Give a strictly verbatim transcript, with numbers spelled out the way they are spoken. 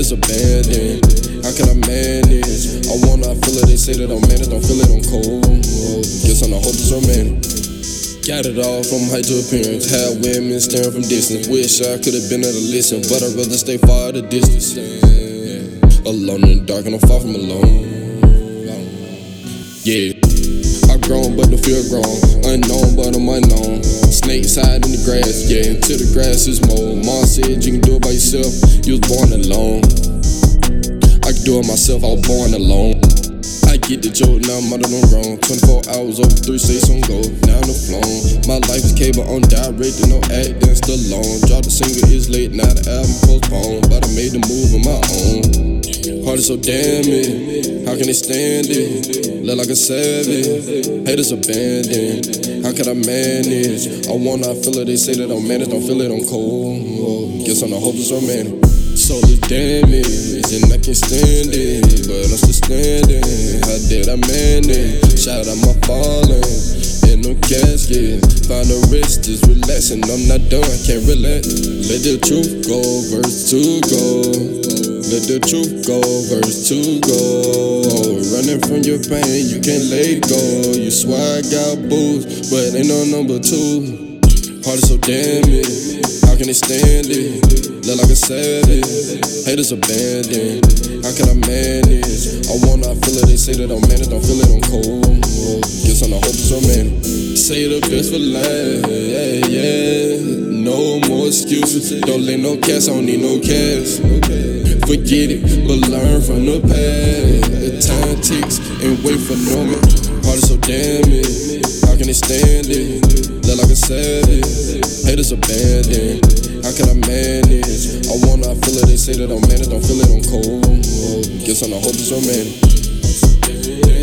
Haters abandoned. How can I manage? I wanna feel it, they say that I'm managed, don't feel it, I'm cold. Guess I'm the hopeless romantic. Got it all from height to appearance. Had women staring from distance. Wish I could've been there to listen, but I'd rather stay far at a distance. Alone in the dark and I'm far from alone. Yeah, I've grown but the fear grown. Unknown but I'm unknown. Snakes hide in the grass, yeah, until the grass is mold. Mom said you can do it by yourself, you was born alone. I can do it myself, I was born alone. I get the joke, now I'm out of the wrong. twenty-four hours over three states on go, now I'm the flown. My life is cable on direct, no acting, still alone. Dropped the single, it's late, now the album postponed. But I made the move on my own. Heart is so damn it, how can they stand it? Look like a savage, haters abandoned. How can I manage? I wanna feel it, they say that I'm managed, don't feel it, I'm cold. Guess I'm the hopeless romantic. Soul is damaged, and I can't stand it, but I'm still standing. How did I manage? Shout out my falling in no casket. Find a rest, just relaxing. I'm not done, I can't relax. Let the truth go, verse two go. Let the truth go, verse two go. Running from your pain, you can't let go. You swear I got booze, but ain't no number two. Heart is so damaged, how can they stand it? Look like a savage, haters abandoned. How can I manage? I wanna feel it, they say that I'm managed, don't feel it, I'm cold. Guess I'm the hopeless romantic. Say the best for life, yeah, yeah. No more excuses, don't lay no cash, I don't need no cash. Forget it, but learn from the past. The time ticks and wait for no man. Heart is so damaged, how can they stand it? Look like a savage, haters abandoned. How can I manage? I wanna feel it, they say that I'm managed, don't feel it, I'm cold. Guess I'm the hopeless romantic.